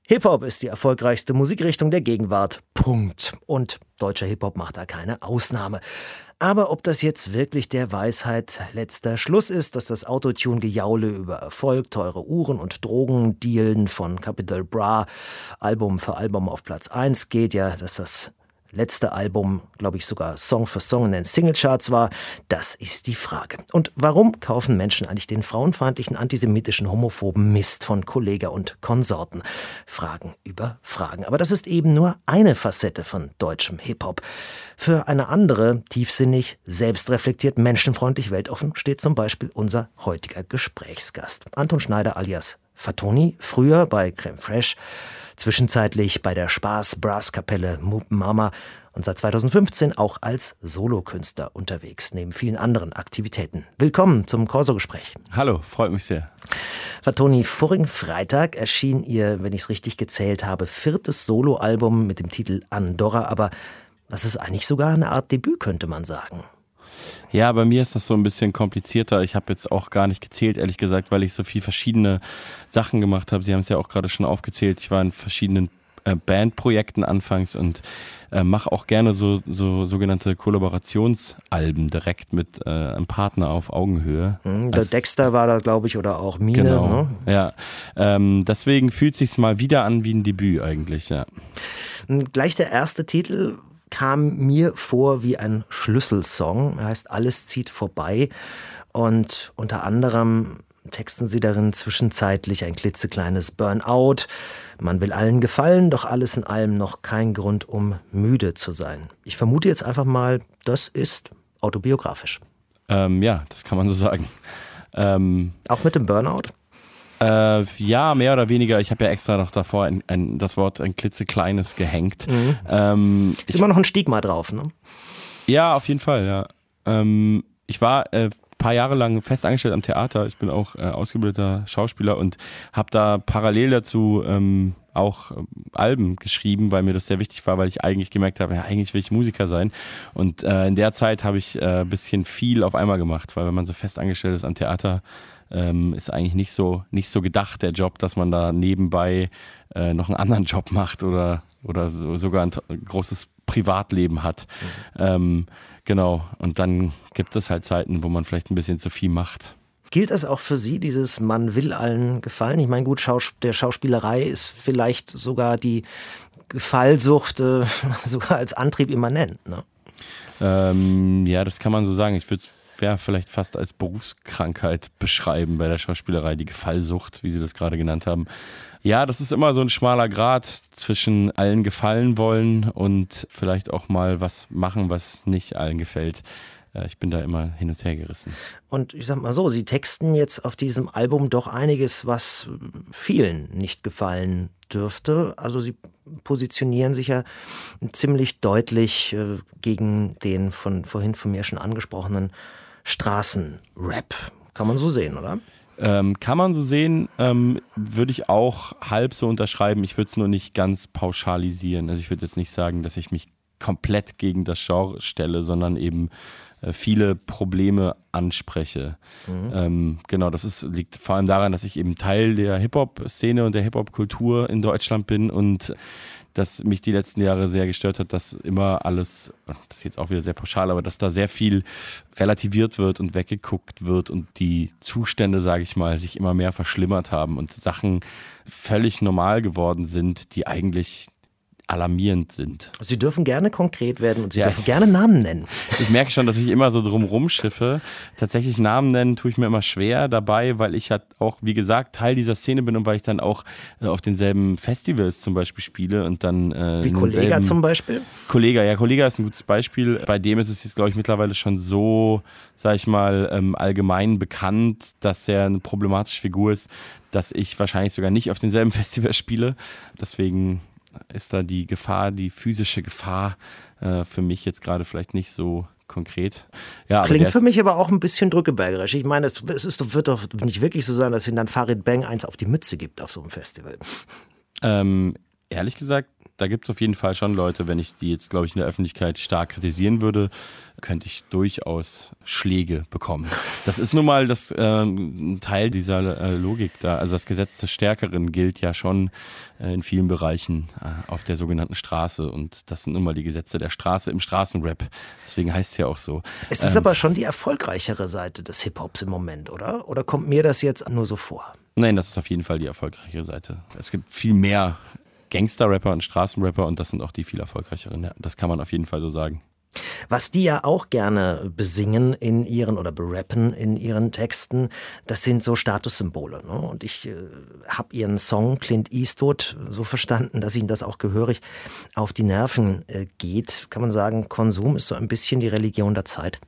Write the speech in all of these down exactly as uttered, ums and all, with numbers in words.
Hip-Hop ist die erfolgreichste Musikrichtung der Gegenwart. Punkt. Und deutscher Hip-Hop macht da keine Ausnahme. Aber ob das jetzt wirklich der Weisheit letzter Schluss ist, dass das Autotune-Gejaule über Erfolg, teure Uhren und Drogendealen von Capital Bra Album für Album auf Platz eins geht, ja, dass das letzte Album, glaube ich, sogar Song für Song in den Singlecharts war, das ist die Frage. Und warum kaufen Menschen eigentlich den frauenfeindlichen, antisemitischen, homophoben Mist von Kollega und Konsorten? Fragen über Fragen. Aber das ist eben nur eine Facette von deutschem Hip-Hop. Für eine andere, tiefsinnig, selbstreflektiert, menschenfreundlich, weltoffen, steht zum Beispiel unser heutiger Gesprächsgast. Anton Schneider alias Fatoni, früher bei Crème Fresh, zwischenzeitlich bei der Spaß-Brass-Kapelle Moop Mama und seit zweitausendfünfzehn auch als Solokünstler unterwegs, neben vielen anderen Aktivitäten. Willkommen zum Corso-Gespräch. Hallo, freut mich sehr. Fatoni, vorigen Freitag erschien Ihr, wenn ich es richtig gezählt habe, viertes Soloalbum mit dem Titel Andorra, aber das ist eigentlich sogar eine Art Debüt, könnte man sagen. Ja, bei mir ist das so ein bisschen komplizierter. Ich habe jetzt auch gar nicht gezählt, ehrlich gesagt, weil ich so viele verschiedene Sachen gemacht habe. Sie haben es ja auch gerade schon aufgezählt. Ich war in verschiedenen äh, Bandprojekten anfangs und äh, mache auch gerne so, so sogenannte Kollaborationsalben direkt mit äh, einem Partner auf Augenhöhe. Mhm, der also, Dexter war da, glaube ich, oder auch Mine. Genau, ne? ja. Ähm, deswegen fühlt es sich mal wieder an wie ein Debüt eigentlich, ja. Gleich der erste Titel kam mir vor wie ein Schlüsselsong. Er heißt Alles zieht vorbei und unter anderem texten sie darin zwischenzeitlich ein klitzekleines Burnout. Man will allen gefallen, doch alles in allem noch kein Grund, um müde zu sein. Ich vermute jetzt einfach mal, das ist autobiografisch. Ähm, ja, das kann man so sagen. Ähm, Auch mit dem Burnout? Äh, ja, mehr oder weniger. Ich habe ja extra noch davor ein, ein, das Wort ein klitzekleines gehängt. Mhm. Ähm, ist immer noch ein Stigma drauf, ne? Ja, auf jeden Fall, ja. Ähm, ich war äh, paar Jahre lang fest angestellt am Theater. Ich bin auch äh, ausgebildeter Schauspieler und habe da parallel dazu ähm, auch äh, Alben geschrieben, weil mir das sehr wichtig war, weil ich eigentlich gemerkt habe, ja, eigentlich will ich Musiker sein. Und äh, in der Zeit habe ich ein äh, bisschen viel auf einmal gemacht, weil wenn man so fest angestellt ist am Theater, Ähm, ist eigentlich nicht so nicht so gedacht, der Job, dass man da nebenbei äh, noch einen anderen Job macht oder, oder so, sogar ein, ein großes Privatleben hat. Mhm. Ähm, genau, und dann gibt es halt Zeiten, wo man vielleicht ein bisschen zu viel macht. Gilt das auch für Sie, dieses man will allen gefallen? Ich meine, gut, Schaus- der Schauspielerei ist vielleicht sogar die Gefallsucht äh, sogar als Antrieb immanent, ne? Ähm, ja, das kann man so sagen. Ich würde es ja, vielleicht fast als Berufskrankheit beschreiben bei der Schauspielerei, die Gefallsucht, wie Sie das gerade genannt haben. Ja, das ist immer so ein schmaler Grat zwischen allen gefallen wollen und vielleicht auch mal was machen, was nicht allen gefällt. Ich bin da immer hin und her gerissen. Und ich sag mal so, Sie texten jetzt auf diesem Album doch einiges, was vielen nicht gefallen dürfte. Also Sie positionieren sich ja ziemlich deutlich äh, gegen den von vorhin von mir schon angesprochenen Straßenrap. Kann man so sehen, oder? Ähm, kann man so sehen, ähm, würde ich auch halb so unterschreiben. Ich würde es nur nicht ganz pauschalisieren. Also ich würde jetzt nicht sagen, dass ich mich komplett gegen das Genre stelle, sondern eben äh, viele Probleme anspreche. Mhm. Ähm, genau, das ist, liegt vor allem daran, dass ich eben Teil der Hip-Hop-Szene und der Hip-Hop-Kultur in Deutschland bin und dass mich die letzten Jahre sehr gestört hat, dass immer alles, das ist jetzt auch wieder sehr pauschal, aber dass da sehr viel relativiert wird und weggeguckt wird und die Zustände, sage ich mal, sich immer mehr verschlimmert haben und Sachen völlig normal geworden sind, die eigentlich alarmierend sind. Sie dürfen gerne konkret werden und Sie ja, dürfen gerne Namen nennen. Ich merke schon, dass ich immer so drum rumschiffe. Tatsächlich Namen nennen tue ich mir immer schwer dabei, weil ich halt auch, wie gesagt, Teil dieser Szene bin und weil ich dann auch äh, auf denselben Festivals zum Beispiel spiele und dann äh, wie Kollega zum Beispiel? Kollega, ja, Kollega ist ein gutes Beispiel. Bei dem ist es jetzt, glaube ich, mittlerweile schon so, sag ich mal, ähm, allgemein bekannt, dass er eine problematische Figur ist, dass ich wahrscheinlich sogar nicht auf denselben Festival spiele. Deswegen ist da die Gefahr, die physische Gefahr äh, für mich jetzt gerade vielleicht nicht so konkret. Ja, klingt für mich aber auch ein bisschen drückebergerisch. Ich meine, es, ist, wird doch nicht wirklich so sein, dass Ihnen dann Farid Bang eins auf die Mütze gibt auf so einem Festival. Ähm, ehrlich gesagt, da gibt es auf jeden Fall schon Leute, wenn ich die jetzt, glaube ich, in der Öffentlichkeit stark kritisieren würde, könnte ich durchaus Schläge bekommen. Das ist nun mal das, äh, ein Teil dieser äh, Logik da. Also das Gesetz des Stärkeren gilt ja schon äh, in vielen Bereichen äh, auf der sogenannten Straße. Und das sind nun mal die Gesetze der Straße im Straßenrap. Deswegen heißt es ja auch so. Es ist ähm, aber schon die erfolgreichere Seite des Hip-Hops im Moment, oder? Oder kommt mir das jetzt nur so vor? Nein, das ist auf jeden Fall die erfolgreichere Seite. Es gibt viel mehr Gangster-Rapper und Straßenrapper und das sind auch die viel erfolgreicheren. Ja, das kann man auf jeden Fall so sagen. Was die ja auch gerne besingen in ihren oder berappen in ihren Texten, das sind so Statussymbole. Ne? Und ich äh, habe ihren Song Clint Eastwood so verstanden, dass ihnen das auch gehörig auf die Nerven äh, geht. Kann man sagen, Konsum ist so ein bisschen die Religion der Zeit?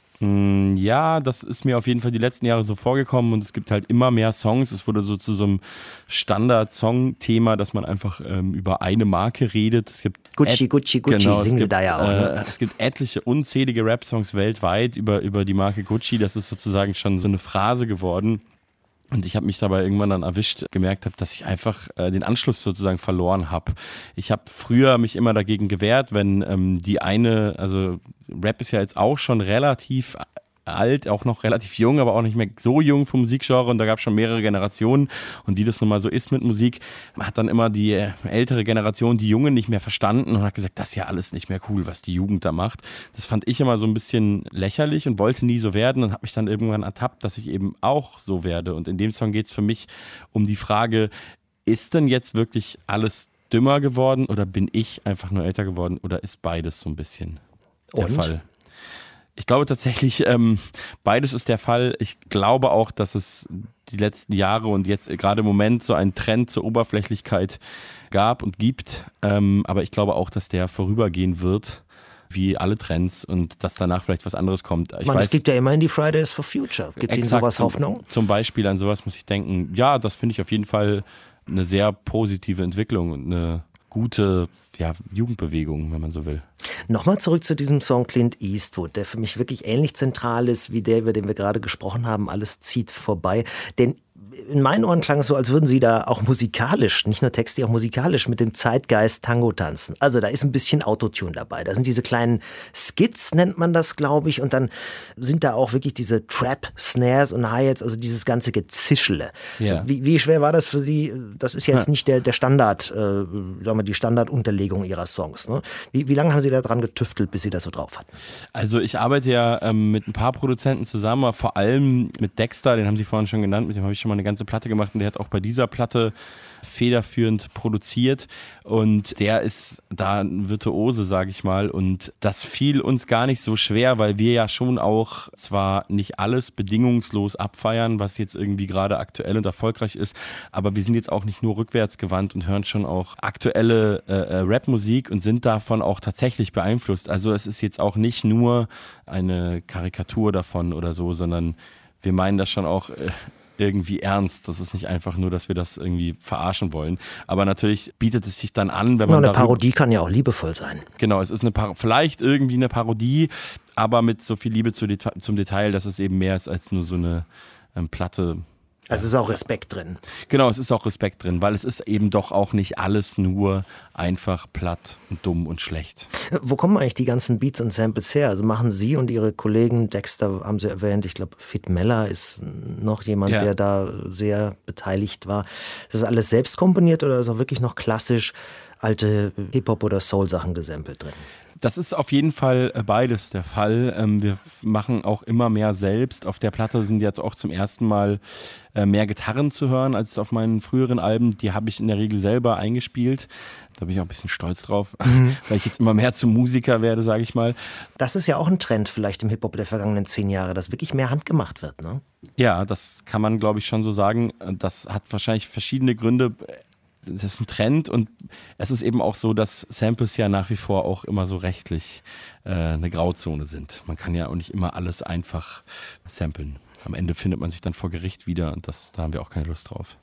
Ja, das ist mir auf jeden Fall die letzten Jahre so vorgekommen und es gibt halt immer mehr Songs. Es wurde so zu so einem Standard-Song-Thema, dass man einfach ähm, über eine Marke redet. Es gibt Gucci, Gucci, Gucci, genau, singen sie gibt, da ja auch. Ne? Äh, es gibt etliche unzählige Rap-Songs weltweit über, über die Marke Gucci. Das ist sozusagen schon so eine Phrase geworden. Und ich habe mich dabei irgendwann dann erwischt, gemerkt habe, dass ich einfach äh, den Anschluss sozusagen verloren habe. Ich habe früher mich immer dagegen gewehrt, wenn ähm, die eine, also Rap ist ja jetzt auch schon relativ alt, auch noch relativ jung, aber auch nicht mehr so jung vom Musikgenre und da gab es schon mehrere Generationen und wie das nun mal so ist mit Musik, hat dann immer die ältere Generation die Jungen nicht mehr verstanden und hat gesagt, das ist ja alles nicht mehr cool, was die Jugend da macht. Das fand ich immer so ein bisschen lächerlich und wollte nie so werden und habe mich dann irgendwann ertappt, dass ich eben auch so werde und in dem Song geht es für mich um die Frage, ist denn jetzt wirklich alles dümmer geworden oder bin ich einfach nur älter geworden oder ist beides so ein bisschen der und? Fall? Ich glaube tatsächlich, ähm, beides ist der Fall. Ich glaube auch, dass es die letzten Jahre und jetzt gerade im Moment so einen Trend zur Oberflächlichkeit gab und gibt. Ähm, aber ich glaube auch, dass der vorübergehen wird, wie alle Trends und dass danach vielleicht was anderes kommt. Ich Man, weiß, es gibt ja immerhin die Fridays for Future. Gibt Ihnen exakt, sowas zum, Hoffnung? Zum Beispiel an sowas muss ich denken. Ja, das finde ich auf jeden Fall eine sehr positive Entwicklung und eine gute ja, Jugendbewegung, wenn man so will. Nochmal zurück zu diesem Song Clint Eastwood, der für mich wirklich ähnlich zentral ist wie der, über den wir gerade gesprochen haben. Alles zieht vorbei. Denn in meinen Ohren klang es so, als würden Sie da auch musikalisch, nicht nur textlich, auch musikalisch mit dem Zeitgeist Tango tanzen. Also da ist ein bisschen Autotune dabei. Da sind diese kleinen Skits, nennt man das, glaube ich. Und dann sind da auch wirklich diese Trap-Snares und Hi-Hats, also dieses ganze Gezischele. Ja. Wie, wie schwer war das für Sie? Das ist jetzt nicht der, der Standard, äh, sagen wir, die Standardunterlegung Ihrer Songs. Ne? Wie, wie lange haben Sie da dran getüftelt, bis Sie das so drauf hatten? Also ich arbeite ja ähm, mit ein paar Produzenten zusammen, aber vor allem mit Dexter, den haben Sie vorhin schon genannt, mit dem habe ich schon mal eine ganze Platte gemacht und der hat auch bei dieser Platte federführend produziert und der ist da ein Virtuose, sage ich mal, und das fiel uns gar nicht so schwer, weil wir ja schon auch zwar nicht alles bedingungslos abfeiern, was jetzt irgendwie gerade aktuell und erfolgreich ist, aber wir sind jetzt auch nicht nur rückwärts gewandt und hören schon auch aktuelle äh, Rap-Musik und sind davon auch tatsächlich beeinflusst. Also es ist jetzt auch nicht nur eine Karikatur davon oder so, sondern wir meinen das schon auch äh, irgendwie ernst. Das ist nicht einfach nur, dass wir das irgendwie verarschen wollen. Aber natürlich bietet es sich dann an, wenn man Eine darüber, Parodie kann ja auch liebevoll sein. Genau, es ist eine Par- vielleicht irgendwie eine Parodie, aber mit so viel Liebe zu Deta- zum Detail, dass es eben mehr ist als nur so eine ähm, platte. Also ist auch Respekt drin. Genau, es ist auch Respekt drin, weil es ist eben doch auch nicht alles nur einfach platt und dumm und schlecht. Wo kommen eigentlich die ganzen Beats und Samples her? Also machen Sie und Ihre Kollegen, Dexter haben Sie erwähnt, ich glaube Fit Meller ist noch jemand, Ja. der da sehr beteiligt war. Ist das alles selbst komponiert oder ist auch wirklich noch klassisch alte Hip-Hop- oder Soul-Sachen gesampelt drin? Das ist auf jeden Fall beides der Fall. Wir machen auch immer mehr selbst. Auf der Platte sind jetzt auch zum ersten Mal mehr Gitarren zu hören als auf meinen früheren Alben. Die habe ich in der Regel selber eingespielt. Da bin ich auch ein bisschen stolz drauf, mhm. weil ich jetzt immer mehr zum Musiker werde, sage ich mal. Das ist ja auch ein Trend vielleicht im Hip-Hop der vergangenen zehn Jahre, dass wirklich mehr handgemacht wird, ne? Ja, das kann man, glaube ich, schon so sagen. Das hat wahrscheinlich verschiedene Gründe. Das ist ein Trend und es ist eben auch so, dass Samples ja nach wie vor auch immer so rechtlich äh, eine Grauzone sind. Man kann ja auch nicht immer alles einfach samplen. Am Ende findet man sich dann vor Gericht wieder und das, da haben wir auch keine Lust drauf.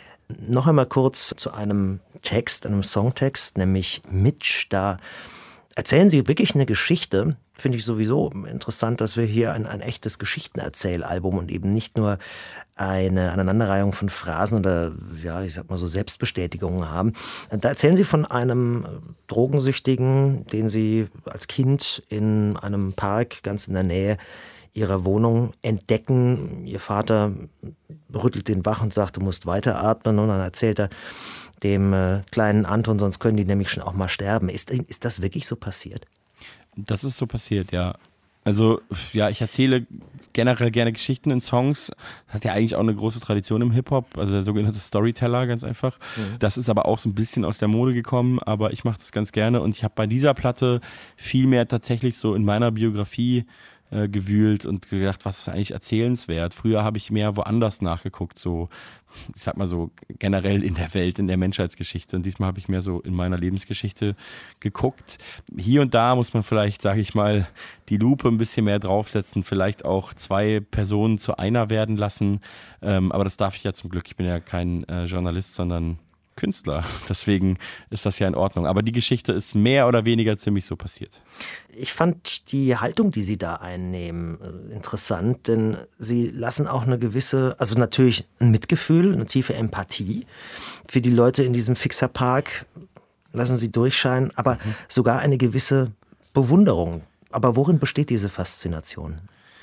Noch einmal kurz zu einem Text, einem Songtext, nämlich Mitch. Da erzählen Sie wirklich eine Geschichte. Finde ich sowieso interessant, dass wir hier ein, ein echtes Geschichtenerzählalbum und eben nicht nur eine Aneinanderreihung von Phrasen oder, ja, ich sag mal so Selbstbestätigungen haben. Da erzählen Sie von einem Drogensüchtigen, den Sie als Kind in einem Park ganz in der Nähe Ihrer Wohnung entdecken. Ihr Vater rüttelt den wach und sagt, du musst weiteratmen. Und dann erzählt er dem äh, kleinen Anton, sonst können die nämlich schon auch mal sterben. Ist, ist das wirklich so passiert? Das ist so passiert, ja. Also, ja, ich erzähle generell gerne Geschichten in Songs. Das hat ja eigentlich auch eine große Tradition im Hip-Hop, also der sogenannte Storyteller, ganz einfach. Mhm. Das ist aber auch so ein bisschen aus der Mode gekommen, aber ich mache das ganz gerne und ich habe bei dieser Platte viel mehr tatsächlich so in meiner Biografie äh, gewühlt und gedacht, was ist eigentlich erzählenswert. Früher habe ich mehr woanders nachgeguckt, so, ich sag mal so generell in der Welt, in der Menschheitsgeschichte. Und diesmal habe ich mehr so in meiner Lebensgeschichte geguckt. Hier und da muss man vielleicht, sage ich mal, die Lupe ein bisschen mehr draufsetzen, vielleicht auch zwei Personen zu einer werden lassen. Ähm, aber das darf ich ja zum Glück. Ich bin ja kein äh, Journalist, sondern Künstler. Deswegen ist das ja in Ordnung. Aber die Geschichte ist mehr oder weniger ziemlich so passiert. Ich fand die Haltung, die Sie da einnehmen, interessant, denn Sie lassen auch eine gewisse, also natürlich ein Mitgefühl, eine tiefe Empathie für die Leute in diesem Fixerpark, lassen Sie durchscheinen, aber mhm. sogar eine gewisse Bewunderung. Aber worin besteht diese Faszination?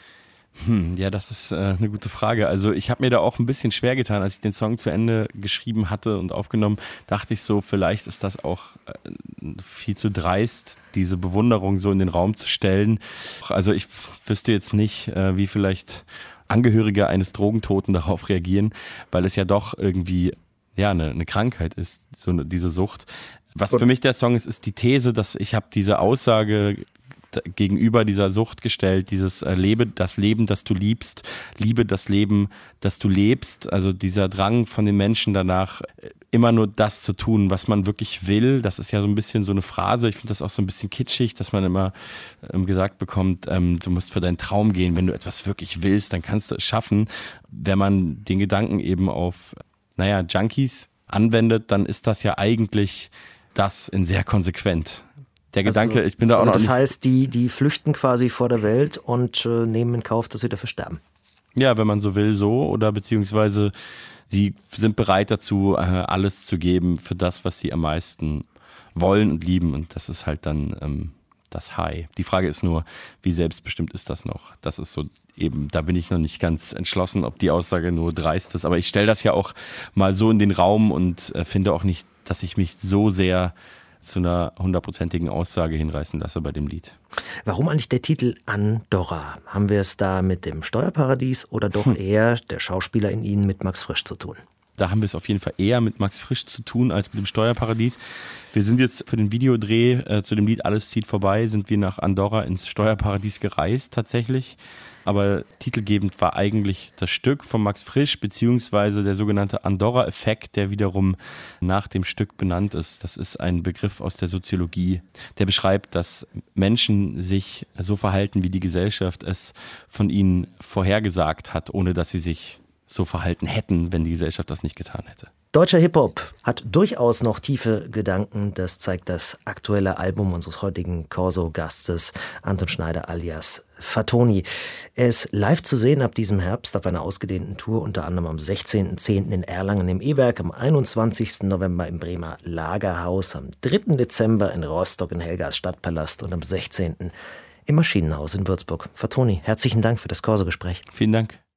Hm, ja, das ist äh, eine gute Frage. Also ich habe mir da auch ein bisschen schwer getan, als ich den Song zu Ende geschrieben hatte und aufgenommen, dachte ich so, vielleicht ist das auch äh, viel zu dreist, diese Bewunderung so in den Raum zu stellen. Also ich wüsste jetzt nicht, äh, wie vielleicht Angehörige eines Drogentoten darauf reagieren, weil es ja doch irgendwie ja eine, eine Krankheit ist, so eine, diese Sucht. Was für mich der Song ist, ist die These, dass ich habe diese Aussage gegenüber dieser Sucht gestellt, dieses äh, Lebe das Leben, das du liebst, liebe das Leben, das du lebst, also dieser Drang von den Menschen danach, immer nur das zu tun, was man wirklich will, das ist ja so ein bisschen so eine Phrase, ich finde das auch so ein bisschen kitschig, dass man immer ähm, gesagt bekommt, ähm, du musst für deinen Traum gehen, wenn du etwas wirklich willst, dann kannst du es schaffen. Wenn man den Gedanken eben auf, naja, Junkies anwendet, dann ist das ja eigentlich das in sehr konsequent. Der Gedanke, also, ich bin da auch also noch das nicht. Das heißt, die, die flüchten quasi vor der Welt und äh, nehmen in Kauf, dass sie dafür sterben. Ja, wenn man so will, so. Oder beziehungsweise sie sind bereit dazu, äh, alles zu geben für das, was sie am meisten wollen und lieben. Und das ist halt dann ähm, das High. Die Frage ist nur, wie selbstbestimmt ist das noch? Das ist so eben, da bin ich noch nicht ganz entschlossen, ob die Aussage nur dreist ist. Aber ich stelle das ja auch mal so in den Raum und äh, finde auch nicht, dass ich mich so sehr zu einer hundertprozentigen Aussage hinreißen lasse bei dem Lied. Warum eigentlich der Titel Andorra? Haben wir es da mit dem Steuerparadies oder doch hm. eher der Schauspieler in Ihnen mit Max Frisch zu tun? Da haben wir es auf jeden Fall eher mit Max Frisch zu tun als mit dem Steuerparadies. Wir sind jetzt für den Videodreh äh, zu dem Lied Alles zieht vorbei, sind wir nach Andorra ins Steuerparadies gereist tatsächlich. Aber titelgebend war eigentlich das Stück von Max Frisch, beziehungsweise der sogenannte Andorra-Effekt, der wiederum nach dem Stück benannt ist. Das ist ein Begriff aus der Soziologie, der beschreibt, dass Menschen sich so verhalten, wie die Gesellschaft es von ihnen vorhergesagt hat, ohne dass sie sich so verhalten hätten, wenn die Gesellschaft das nicht getan hätte. Deutscher Hip-Hop hat durchaus noch tiefe Gedanken. Das zeigt das aktuelle Album unseres heutigen Corso-Gastes Anton Schneider alias Fatoni. Er ist live zu sehen ab diesem Herbst auf einer ausgedehnten Tour, unter anderem am sechzehnten zehnten in Erlangen im E-Werk, am einundzwanzigsten November im Bremer Lagerhaus, am dritten Dezember in Rostock in Helgas Stadtpalast und am sechzehnten im Maschinenhaus in Würzburg. Fatoni, herzlichen Dank für das Corso-Gespräch. Vielen Dank.